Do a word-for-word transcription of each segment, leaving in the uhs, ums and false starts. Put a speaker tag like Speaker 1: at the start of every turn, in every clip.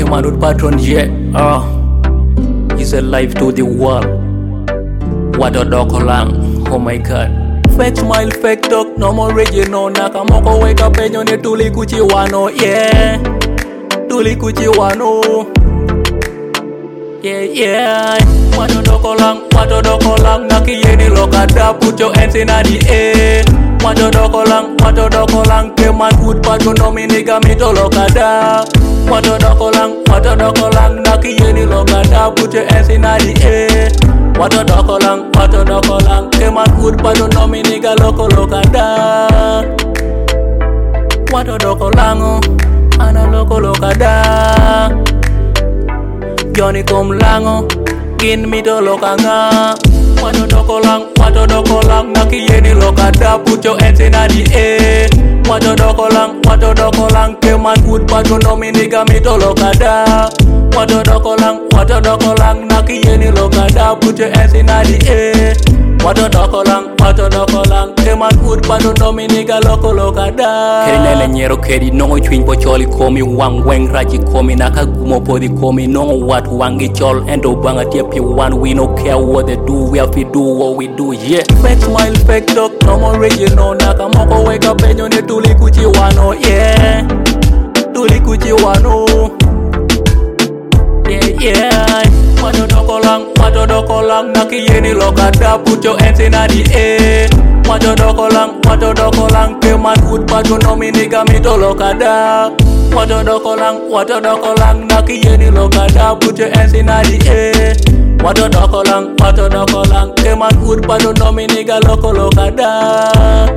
Speaker 1: manut patron yeah. Oh, he's alive to the world. What a dog lang. Oh my god. Fake smile, fake talk, no more original. Nakamoko wake up and you tuli kuchi wano, yeah. Tuli kuchi wano. Yeah, yeah. Wato doko lang, wato doko lang. Naki yeni lokada, put your hands in the air. Wato doko lang, wato doko lang. Keman good patron, no me nigga me to lokada. Wato doko lang, wato doko lang. Naki yeni lokada, put your hands in the air. Wato doko lang, wato doko lang. Keman good patron, no me nigga loko lokada. Wato doko lang, oh, ana loko lokada. Johnny come lango, gin mi to lokanga. Wato doko lang, wato doko lang. Naki yeni lokada, put your hands in the air. Wato doko lang, wato doko lang. Keman good patron, no me nigga me to lokada. Wato doko lang, wato doko lang. Naki yeni lokada, put your hands in the air. Wato doko lang, wato doko lang. Keman good patron, no me nigga loko lokada. Keri nele nyero keri nongo chwin po choli komi. Wang weng raji komi. Naka gumo podi komi. Nongo wat wangi chol. Endo banga tiepi one. We no care what they do. We have to do what we do, yeah. Fake smile, fake talk, no more original. Naka moko wake up and you ne tuli kuchi wano, yeah. Tuli kuchi wano. Yeah, yeah. Wato doko lang, wato doko lang. Naki yeni lokada, put your hands in the air. Wato doko lang, wato doko lang. Keman good patron, no me nigga me to lokada. Wato doko lang, wato doko lang. Naki yeni lokada, put your hands in the air. Wato doko lang, wato doko lang. Keman good patron, no me nigga loko lokada.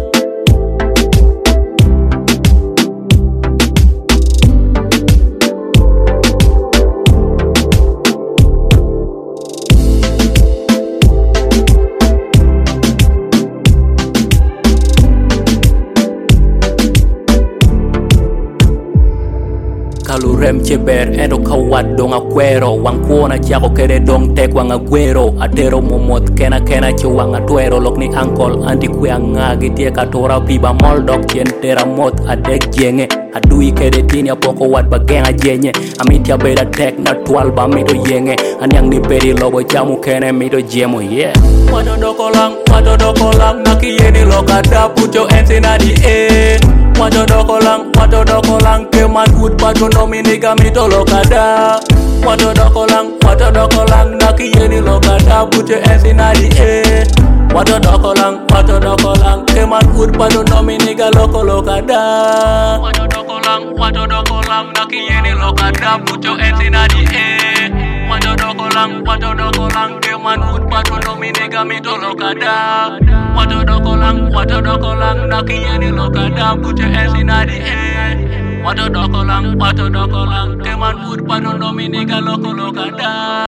Speaker 1: Kalu rem ceber endo kawat dong aguero. Wang kuona jako kere dong tek wang aguero. Atero momot kena kena che wang atuero. Lok ni angkol anti kwe angagi tie katora piba mol dok chien tera mot adek jenge. Adui kede tini apoko wat bagenga jenye. Amitia beda tek na twal ba mito yenge. Anyang ni peri lobo jamu kene mito jemo, yeah. Wato doko lang, wato doko lang. Naki yeni lokada, put your hands in the air. Wato doko lang, wato doko lang. Keman good patron, no me nigga me to lokada. Wato doko lang, wato doko lang. Naki yeni lokada, put your hands in the air. Wato doko lang, wato doko lang. Keman good patron, no me nigga loko lokada. Wato doko lang, wato doko lang. Naki yeni lokada, put your hands in the air. Wato doko lang, wato doko lang. Keman good patron, no me nigga me to lokada. Wato doko lang, wato doko lang. Naki yeni lokada, put your hands in the air. Wato doko lang, wato doko lang. Keman good patron, no me nigga loko lokada.